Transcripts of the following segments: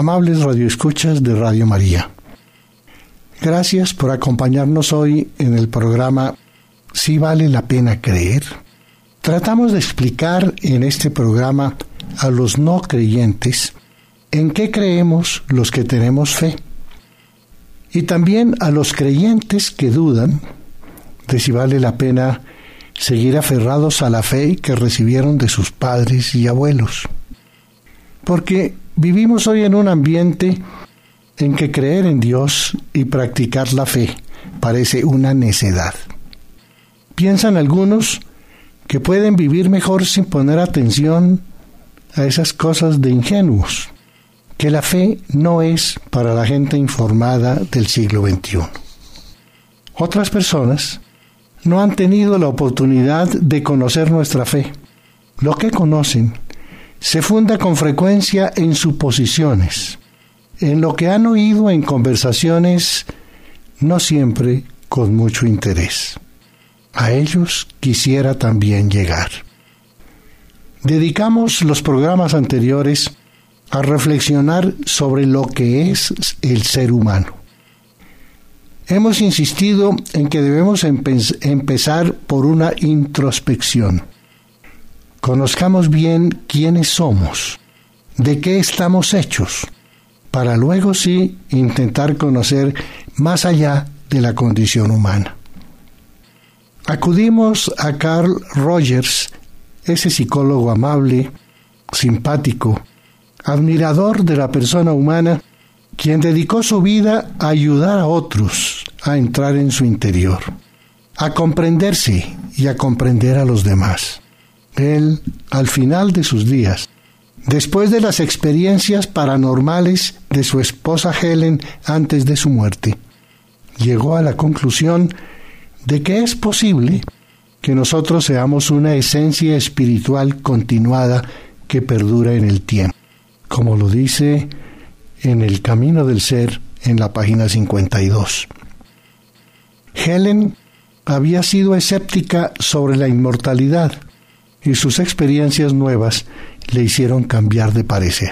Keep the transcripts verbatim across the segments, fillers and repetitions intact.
Amables radioescuchas de Radio María, gracias por acompañarnos hoy en el programa ¿Sí vale la pena creer? Tratamos de explicar en este programa a los no creyentes en qué creemos los que tenemos fe, y también a los creyentes que dudan de si vale la pena seguir aferrados a la fe que recibieron de sus padres y abuelos. Porque vivimos hoy en un ambiente en que creer en Dios y practicar la fe parece una necedad. Piensan algunos que pueden vivir mejor sin poner atención a esas cosas de ingenuos, que la fe no es para la gente informada del siglo veintiuno. Otras personas no han tenido la oportunidad de conocer nuestra fe. Lo que conocen se funda con frecuencia en suposiciones, en lo que han oído en conversaciones no siempre con mucho interés. A ellos quisiera también llegar. Dedicamos los programas anteriores a reflexionar sobre lo que es el ser humano. Hemos insistido en que debemos empe- empezar por una introspección. Conozcamos bien quiénes somos, de qué estamos hechos, para luego sí intentar conocer más allá de la condición humana. Acudimos a Carl Rogers, ese psicólogo amable, simpático, admirador de la persona humana, quien dedicó su vida a ayudar a otros a entrar en su interior, a comprenderse y a comprender a los demás. Él, al final de sus días, después de las experiencias paranormales de su esposa Helen antes de su muerte, llegó a la conclusión de que es posible que nosotros seamos una esencia espiritual continuada que perdura en el tiempo, como lo dice en El Camino del Ser, en la página cincuenta y dos. Helen había sido escéptica sobre la inmortalidad, y sus experiencias nuevas le hicieron cambiar de parecer.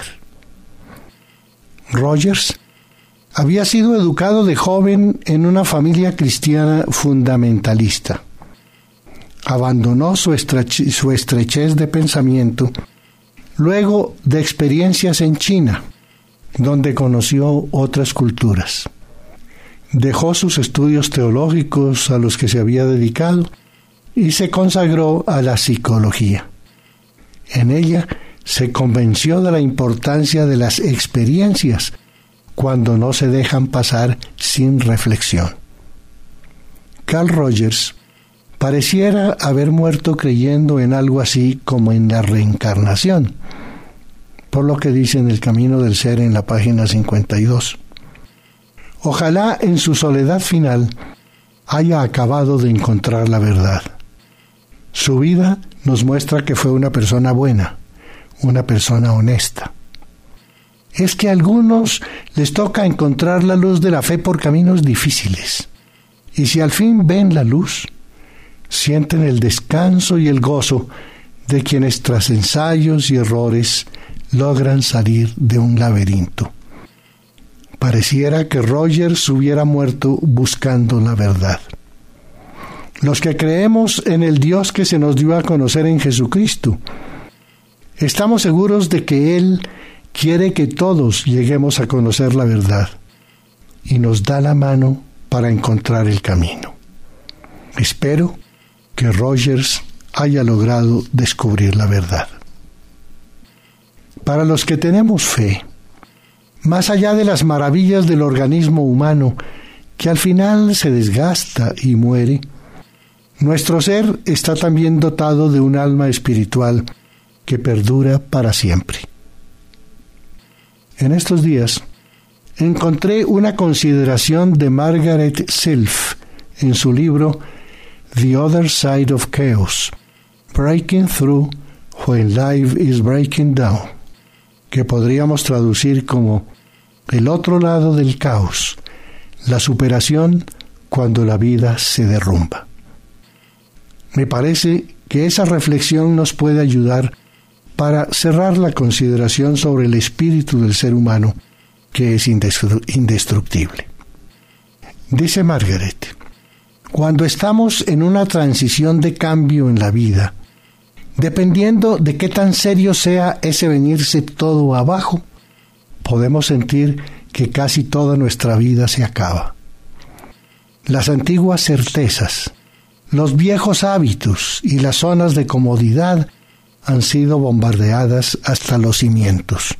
Rogers había sido educado de joven en una familia cristiana fundamentalista. Abandonó su, estreche- su estrechez de pensamiento luego de experiencias en China, donde conoció otras culturas. Dejó sus estudios teológicos a los que se había dedicado y se consagró a la psicología. En ella se convenció de la importancia de las experiencias cuando no se dejan pasar sin reflexión. Carl Rogers pareciera haber muerto creyendo en algo así como en la reencarnación, por lo que dice en El Camino del Ser en la página cincuenta y dos. Ojalá en su soledad final haya acabado de encontrar la verdad. Su vida nos muestra que fue una persona buena, una persona honesta. Es que a algunos les toca encontrar la luz de la fe por caminos difíciles. Y si al fin ven la luz, sienten el descanso y el gozo de quienes tras ensayos y errores logran salir de un laberinto. Pareciera que Rogers hubiera muerto buscando la verdad. Los que creemos en el Dios que se nos dio a conocer en Jesucristo, estamos seguros de que Él quiere que todos lleguemos a conocer la verdad y nos da la mano para encontrar el camino. Espero que Rogers haya logrado descubrir la verdad. Para los que tenemos fe, más allá de las maravillas del organismo humano, que al final se desgasta y muere, nuestro ser está también dotado de un alma espiritual que perdura para siempre. En estos días encontré una consideración de Margaret Self en su libro The Other Side of Chaos, Breaking Through When Life is Breaking Down, que podríamos traducir como el otro lado del caos, la superación cuando la vida se derrumba. Me parece que esa reflexión nos puede ayudar para cerrar la consideración sobre el espíritu del ser humano que es indestructible. Dice Margaret, cuando estamos en una transición de cambio en la vida, dependiendo de qué tan serio sea ese venirse todo abajo, podemos sentir que casi toda nuestra vida se acaba. Las antiguas certezas, los viejos hábitos y las zonas de comodidad han sido bombardeadas hasta los cimientos.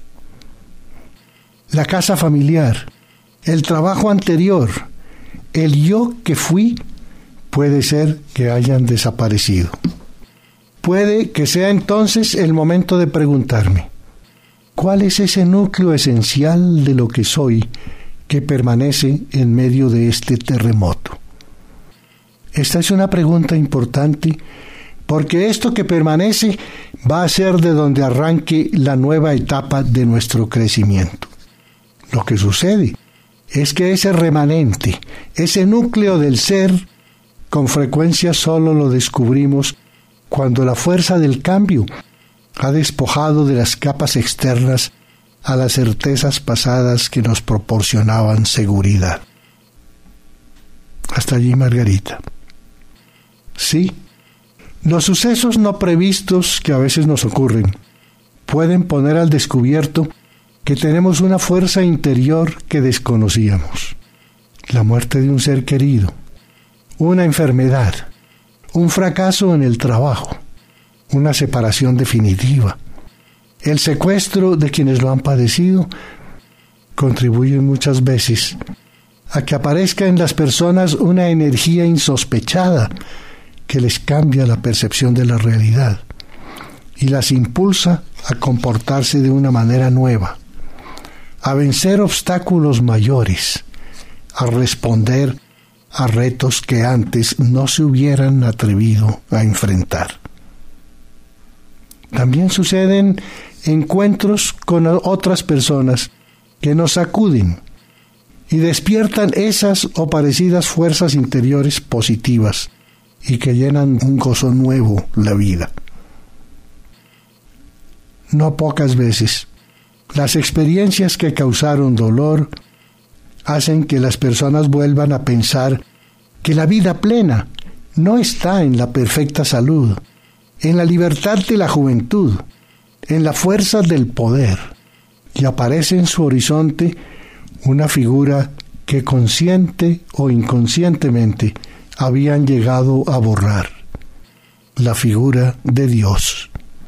La casa familiar, el trabajo anterior, el yo que fui, puede ser que hayan desaparecido. Puede que sea entonces el momento de preguntarme, ¿cuál es ese núcleo esencial de lo que soy que permanece en medio de este terremoto? Esta es una pregunta importante porque esto que permanece va a ser de donde arranque la nueva etapa de nuestro crecimiento. Lo que sucede es que ese remanente, ese núcleo del ser, con frecuencia solo lo descubrimos cuando la fuerza del cambio ha despojado de las capas externas a las certezas pasadas que nos proporcionaban seguridad. Hasta allí, Margarita. Sí, los sucesos no previstos que a veces nos ocurren pueden poner al descubierto que tenemos una fuerza interior que desconocíamos. La muerte de un ser querido, una enfermedad, un fracaso en el trabajo, una separación definitiva, el secuestro de quienes lo han padecido, contribuyen muchas veces a que aparezca en las personas una energía insospechada que les cambia la percepción de la realidad y las impulsa a comportarse de una manera nueva, a vencer obstáculos mayores, a responder a retos que antes no se hubieran atrevido a enfrentar. También suceden encuentros con otras personas que nos sacuden y despiertan esas o parecidas fuerzas interiores positivas y que llenan un gozo nuevo la vida. No pocas veces, las experiencias que causaron dolor hacen que las personas vuelvan a pensar que la vida plena no está en la perfecta salud, en la libertad de la juventud, en la fuerza del poder, y aparece en su horizonte una figura que consciente o inconscientemente habían llegado a borrar, la figura de Dios.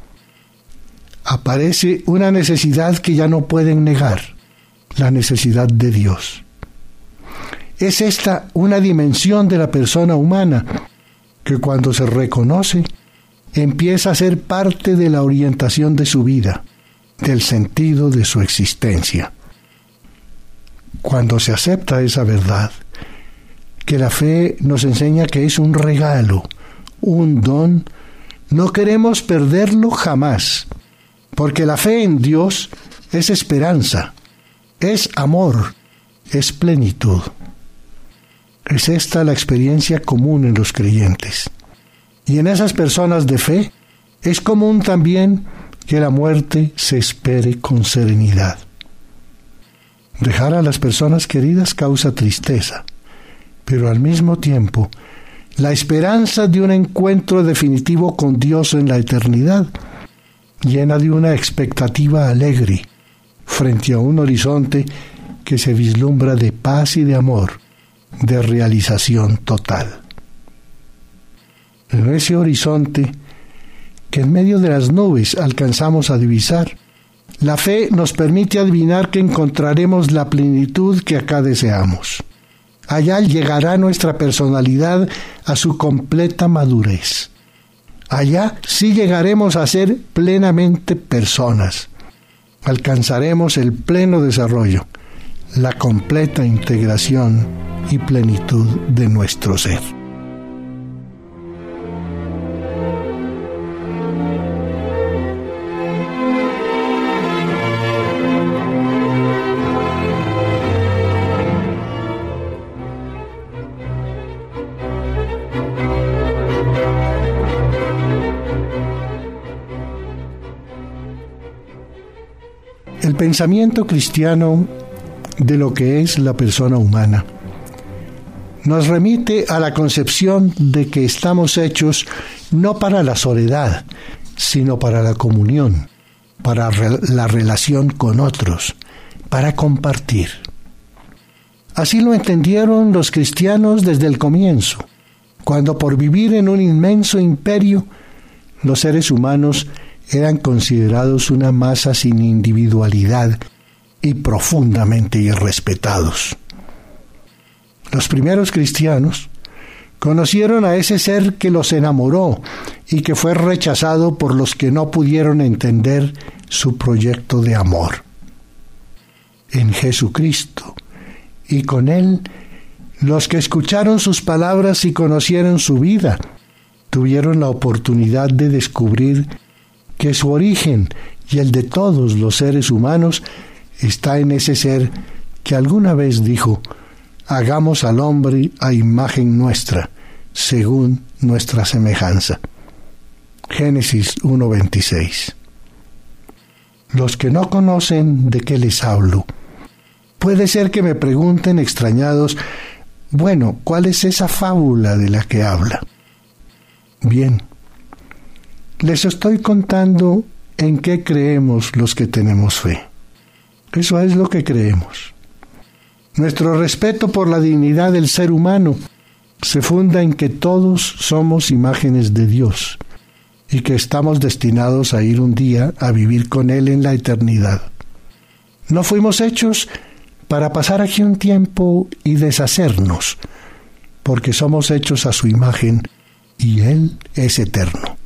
Aparece una necesidad que ya no pueden negar, la necesidad de Dios. Es esta una dimensión de la persona humana que cuando se reconoce empieza a ser parte de la orientación de su vida, del sentido de su existencia. Cuando se acepta esa verdad, que la fe nos enseña que es un regalo, un don, no queremos perderlo jamás, porque la fe en Dios es esperanza, es amor, es plenitud. Es esta la experiencia común en los creyentes. Y en esas personas de fe es común también que la muerte se espere con serenidad. Dejar a las personas queridas causa tristeza, pero al mismo tiempo, la esperanza de un encuentro definitivo con Dios en la eternidad llena de una expectativa alegre frente a un horizonte que se vislumbra de paz y de amor, de realización total. En ese horizonte que en medio de las nubes alcanzamos a divisar, la fe nos permite adivinar que encontraremos la plenitud que acá deseamos. Allá llegará nuestra personalidad a su completa madurez. Allá sí llegaremos a ser plenamente personas. Alcanzaremos el pleno desarrollo, la completa integración y plenitud de nuestro ser. El pensamiento cristiano de lo que es la persona humana. Nos remite a la concepción de que estamos hechos no para la soledad, sino para la comunión, para la relación con otros, para compartir. Así lo entendieron los cristianos desde el comienzo, cuando por vivir en un inmenso imperio, los seres humanos eran considerados una masa sin individualidad y profundamente irrespetados. Los primeros cristianos conocieron a ese ser que los enamoró y que fue rechazado por los que no pudieron entender su proyecto de amor. En Jesucristo, y con Él, los que escucharon sus palabras y conocieron su vida, tuvieron la oportunidad de descubrir que su origen y el de todos los seres humanos está en ese ser que alguna vez dijo: hagamos al hombre a imagen nuestra, según nuestra semejanza. Génesis uno veintiséis. Los que no conocen de qué les hablo, puede ser que me pregunten extrañados: bueno, ¿cuál es esa fábula de la que habla? Bien, les estoy contando en qué creemos los que tenemos fe. Eso es lo que creemos. Nuestro respeto por la dignidad del ser humano se funda en que todos somos imágenes de Dios y que estamos destinados a ir un día a vivir con Él en la eternidad. No fuimos hechos para pasar aquí un tiempo y deshacernos, porque somos hechos a su imagen y Él es eterno.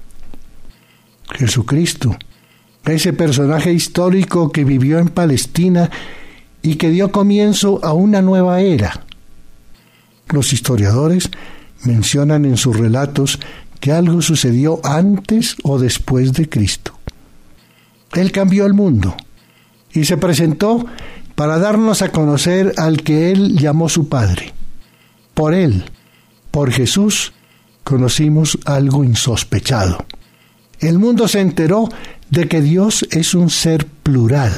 Jesucristo, ese personaje histórico que vivió en Palestina y que dio comienzo a una nueva era. Los historiadores mencionan en sus relatos que algo sucedió antes o después de Cristo. Él cambió el mundo y se presentó para darnos a conocer al que Él llamó su Padre. Por Él, por Jesús, conocimos algo insospechado. El mundo se enteró de que Dios es un ser plural.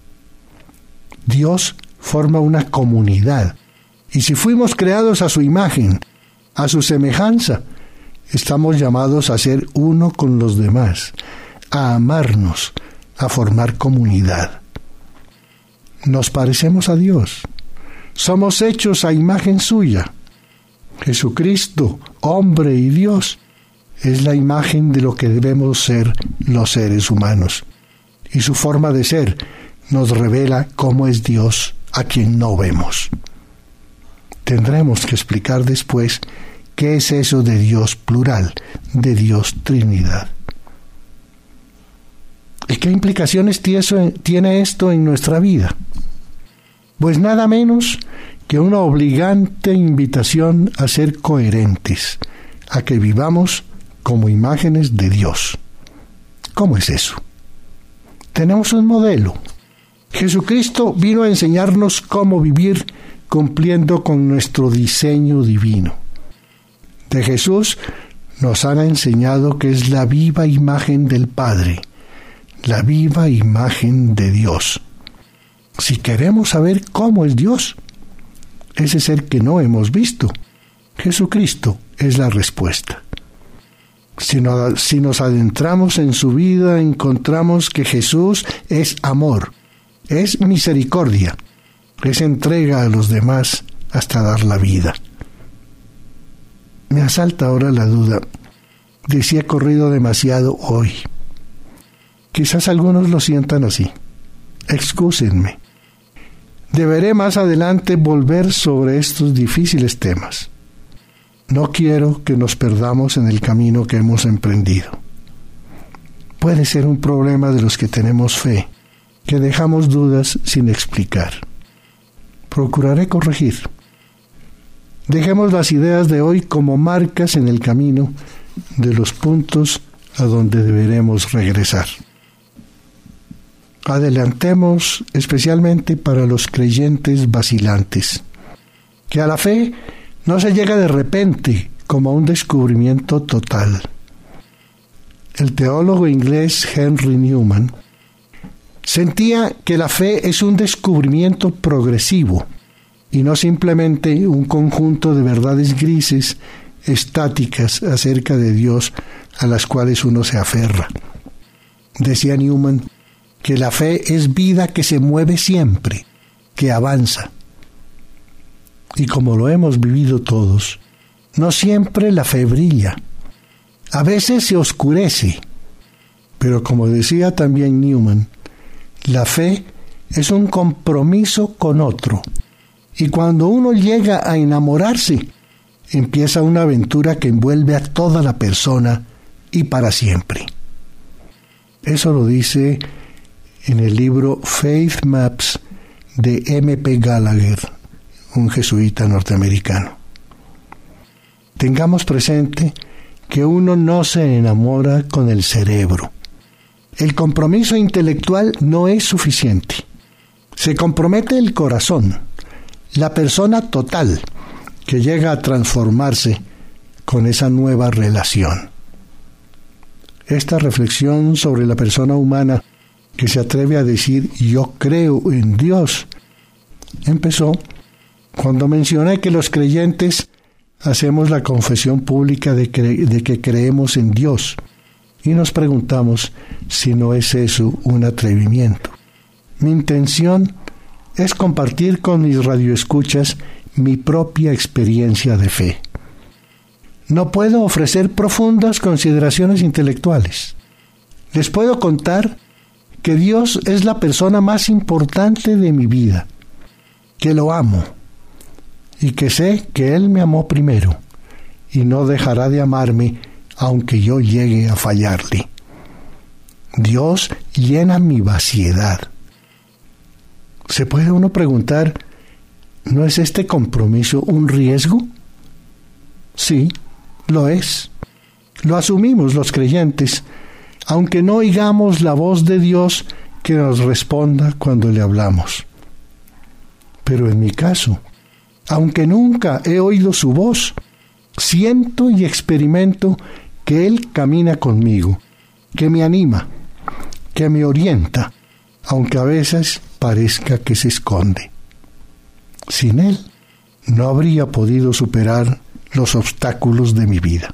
Dios forma una comunidad, y si fuimos creados a su imagen, a su semejanza, estamos llamados a ser uno con los demás, a amarnos, a formar comunidad. Nos parecemos a Dios. Somos hechos a imagen suya. Jesucristo, hombre y Dios, es la imagen de lo que debemos ser los seres humanos. Y su forma de ser nos revela cómo es Dios a quien no vemos. Tendremos que explicar después qué es eso de Dios plural, de Dios Trinidad. ¿Y qué implicaciones tiene esto en nuestra vida? Pues nada menos que una obligante invitación a ser coherentes, a que vivamos como imágenes de Dios. ¿Cómo es eso? Tenemos un modelo. Jesucristo vino a enseñarnos cómo vivir cumpliendo con nuestro diseño divino. De Jesús nos han enseñado que es la viva imagen del Padre, la viva imagen de Dios. Si queremos saber cómo es Dios, ese ser que no hemos visto, Jesucristo es la respuesta. Si, no, si nos adentramos en su vida, encontramos que Jesús es amor, es misericordia, es entrega a los demás hasta dar la vida. Me asalta ahora la duda de si he corrido demasiado hoy. Quizás algunos lo sientan así. Excúsenme. Deberé más adelante volver sobre estos difíciles temas. No quiero que nos perdamos en el camino que hemos emprendido. Puede ser un problema de los que tenemos fe, que dejamos dudas sin explicar. Procuraré corregir. Dejemos las ideas de hoy como marcas en el camino de los puntos a donde deberemos regresar. Adelantemos especialmente para los creyentes vacilantes, que a la fe no se llega de repente como a un descubrimiento total. El teólogo inglés Henry Newman Sentía que la fe es un descubrimiento progresivo y no simplemente un conjunto de verdades grises, estáticas acerca de Dios a las cuales uno se aferra. Decía Newman que la fe es vida que se mueve siempre, que avanza. Y como lo hemos vivido todos, no siempre la fe brilla. A veces se oscurece. Pero como decía también Newman, la fe es un compromiso con otro. Y cuando uno llega a enamorarse, empieza una aventura que envuelve a toda la persona y para siempre. Eso lo dice en el libro Faith Maps de M P Gallagher, un jesuita norteamericano. Tengamos presente que uno no se enamora con el cerebro. El compromiso intelectual no es suficiente. Se compromete el corazón, la persona total, que llega a transformarse con esa nueva relación. Esta reflexión sobre la persona humana que se atreve a decir yo creo en Dios empezó cuando mencioné que los creyentes hacemos la confesión pública de, cre- de que creemos en Dios y nos preguntamos si no es eso un atrevimiento. Mi intención es compartir con mis radioescuchas mi propia experiencia de fe. No puedo ofrecer profundas consideraciones intelectuales. Les puedo contar que Dios es la persona más importante de mi vida, que lo amo y que sé que Él me amó primero y no dejará de amarme aunque yo llegue a fallarle. Dios llena mi vaciedad. ¿Se puede uno preguntar, ¿no es este compromiso un riesgo? Sí, lo es. Lo asumimos los creyentes, aunque no oigamos la voz de Dios que nos responda cuando le hablamos. Pero en mi caso, aunque nunca he oído su voz, siento y experimento que Él camina conmigo, que me anima, que me orienta, aunque a veces parezca que se esconde. Sin Él, no habría podido superar los obstáculos de mi vida.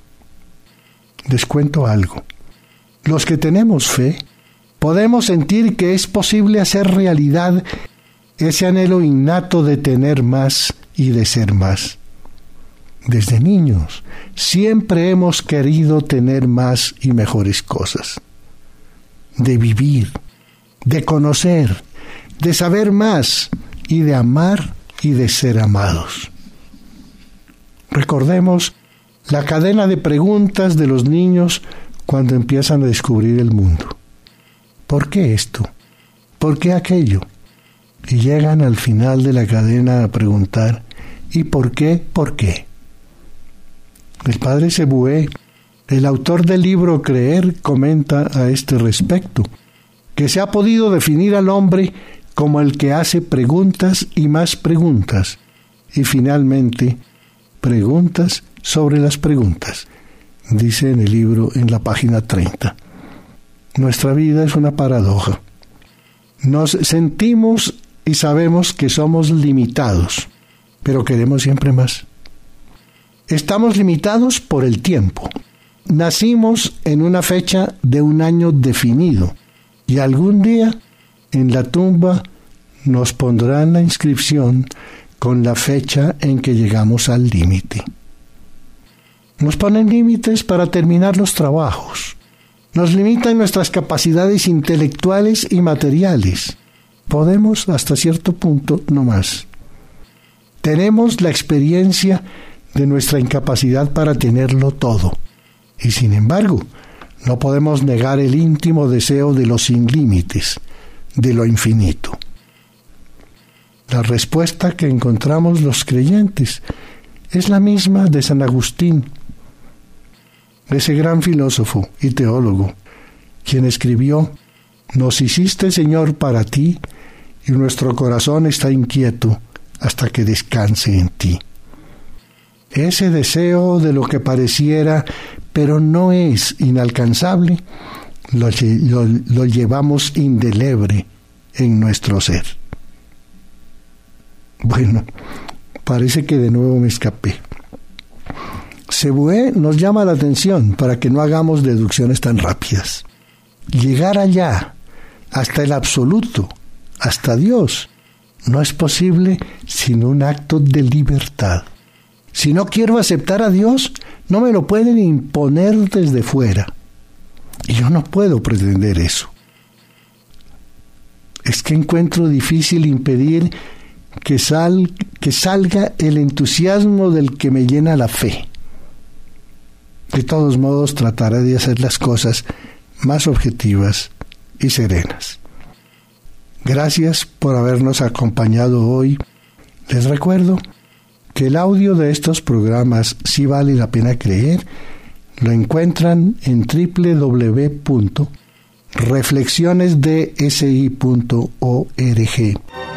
Les cuento algo. Los que tenemos fe, podemos sentir que es posible hacer realidad ese anhelo innato de tener más y de ser más. Desde niños, siempre hemos querido tener más y mejores cosas. De vivir, de conocer, de saber más y de amar y de ser amados. Recordemos la cadena de preguntas de los niños cuando empiezan a descubrir el mundo. ¿Por qué esto? ¿Por qué aquello? Y llegan al final de la cadena a preguntar, ¿y por qué? ¿Por qué? El padre Sebué, el autor del libro Creer, comenta a este respecto, que se ha podido definir al hombre como el que hace preguntas y más preguntas, y finalmente, preguntas sobre las preguntas, dice en el libro en la página treinta. Nuestra vida es una paradoja. Nos sentimos y sabemos que somos limitados, pero queremos siempre más. Estamos limitados por el tiempo. Nacimos en una fecha de un año definido y algún día en la tumba nos pondrán la inscripción con la fecha en que llegamos al límite. Nos ponen límites para terminar los trabajos. Nos limitan nuestras capacidades intelectuales y materiales. Podemos hasta cierto punto no más. Tenemos la experiencia de nuestra incapacidad para tenerlo todo. Y sin embargo, no podemos negar el íntimo deseo de los sin límites, de lo infinito. La respuesta que encontramos los creyentes es la misma de San Agustín, ese gran filósofo y teólogo, quien escribió: «Nos hiciste, Señor, para ti, y nuestro corazón está inquieto hasta que descanse en ti». Ese deseo de lo que pareciera, pero no es inalcanzable, lo, lo, lo llevamos indeleble en nuestro ser. Bueno, parece que de nuevo me escapé. Sebué nos llama la atención para que no hagamos deducciones tan rápidas. Llegar allá, hasta el absoluto, hasta Dios, no es posible sin un acto de libertad. Si no quiero aceptar a Dios, no me lo pueden imponer desde fuera. Y yo no puedo pretender eso. Es que encuentro difícil impedir que, sal, que salga el entusiasmo del que me llena la fe. De todos modos, trataré de hacer las cosas más objetivas y serenas. Gracias por habernos acompañado hoy. Les recuerdo que el audio de estos programas Sí Vale la Pena Creer lo encuentran en doble u doble u doble u punto reflexiones d s i punto org.